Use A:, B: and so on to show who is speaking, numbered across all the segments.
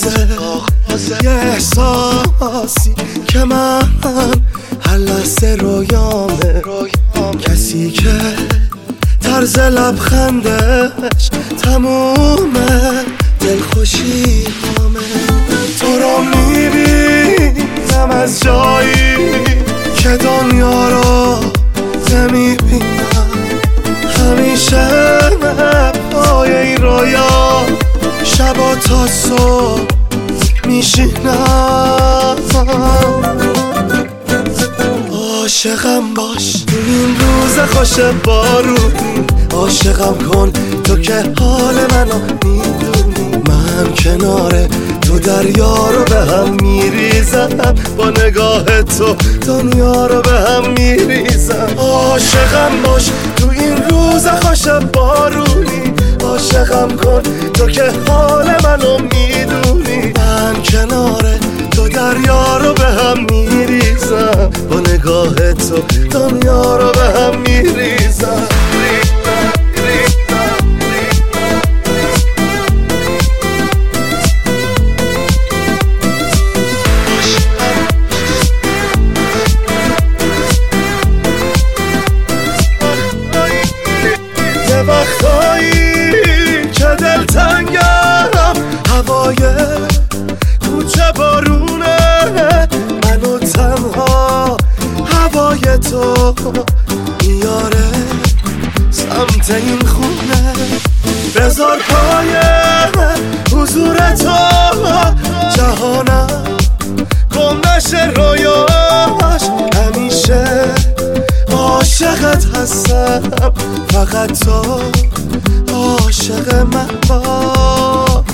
A: یه احساسی که من هر لحظه رویامه، کسی که طرز لبخندش تمومه دلخوشی همه. تو رو میبینم از جایی که دنیا رو نمیبینم، همیشه پای این رویا شبا تا صبح میشینم. عاشقم باش تو این روز خوش بارونی، عاشقم کن تو که حال منو میدونی، من کنار تو دریا رو به هم میریزم، با نگاه تو دنیا رو به هم میریزم. عاشقم باش تو این روز خوش بارونی، عاشقم کن تو که حال منو میدونی، من کنار تو دریا رو به هم میریزم، با نگاه تو دنیا رو به هم میریزم. یه وقتایی که دلتنگم، هوای کوچه بارونه منو تنها، هوای تو میاره سمت این خونه، بذار پای حضور تو جهانم گم نشه رویاش، همیشه عاشقت هستم، فقط تو عاشق من باش،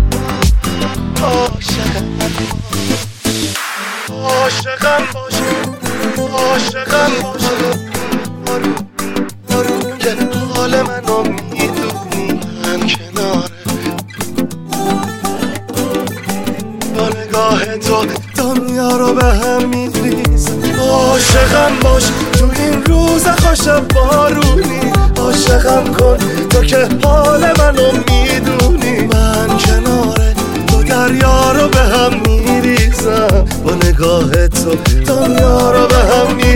A: عاشقم باش، عاشقم باش، آروم که حال منو میدونی، من کناره با نگاه تو دنیا رو به هم میریزم. عاشقم باش تو این روز خوش بارونی، عاشقم کن تو که حال منو میدونی، من کناره تو دریا رو به هم میریزم، با نگاه تو دنیا رو به هم میریزم.